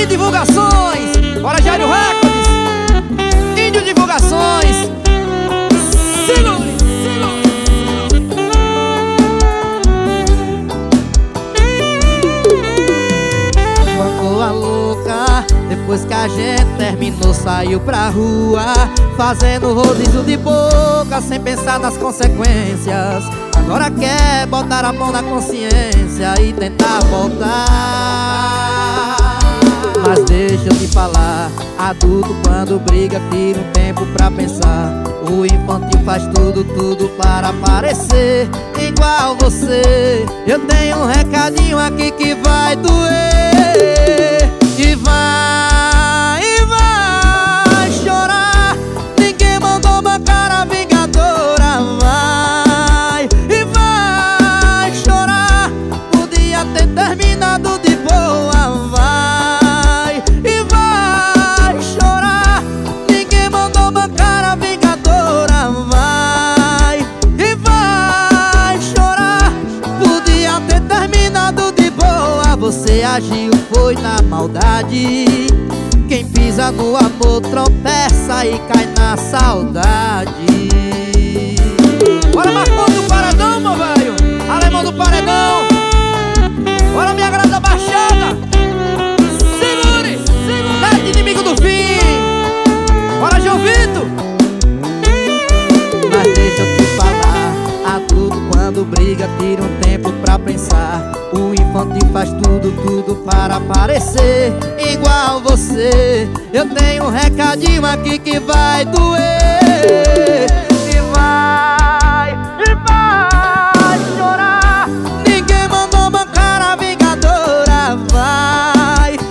Divulgações, bora Jairo Records, Índio Divulgações. Segure, segure. Ficou a louca, depois que a gente terminou, saiu pra rua, fazendo rodízio de boca, sem pensar nas consequências. Agora quer botar a mão na consciência e tentar voltar. Mas deixa eu te falar, adulto quando briga tira um tempo pra pensar. O infantil faz tudo para parecer igual você. Eu tenho um recadinho aqui que vai doer. E vai chorar. Ninguém mandou uma cara vingadora. Vai chorar. Podia ter terminado de boa. Você agiu, foi na maldade. Quem pisa no amor tropeça e cai na saudade. Bora Marcão do Paredão, meu velho, Alemão do Paredão. Bora minha grada baixada. Segure, segure. Mete inimigo do fim. Bora João Vitor. Mas deixa eu te falar, adulto quando briga tira um tempo pra pensar. O infantil faz tudo para parecer igual você. Eu tenho um recadinho aqui que vai doer. E vai chorar. Ninguém mandou uma cara vingadora. Vai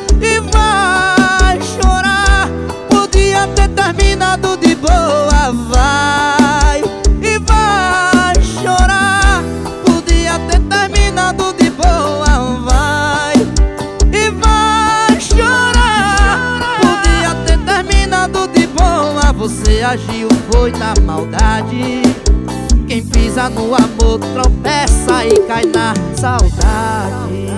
chorar. Podia ter terminado de boa. Vai chorar. Podia ter terminado de boa. Você agiu, foi na maldade. Quem pisa no amor tropeça e cai na saudade.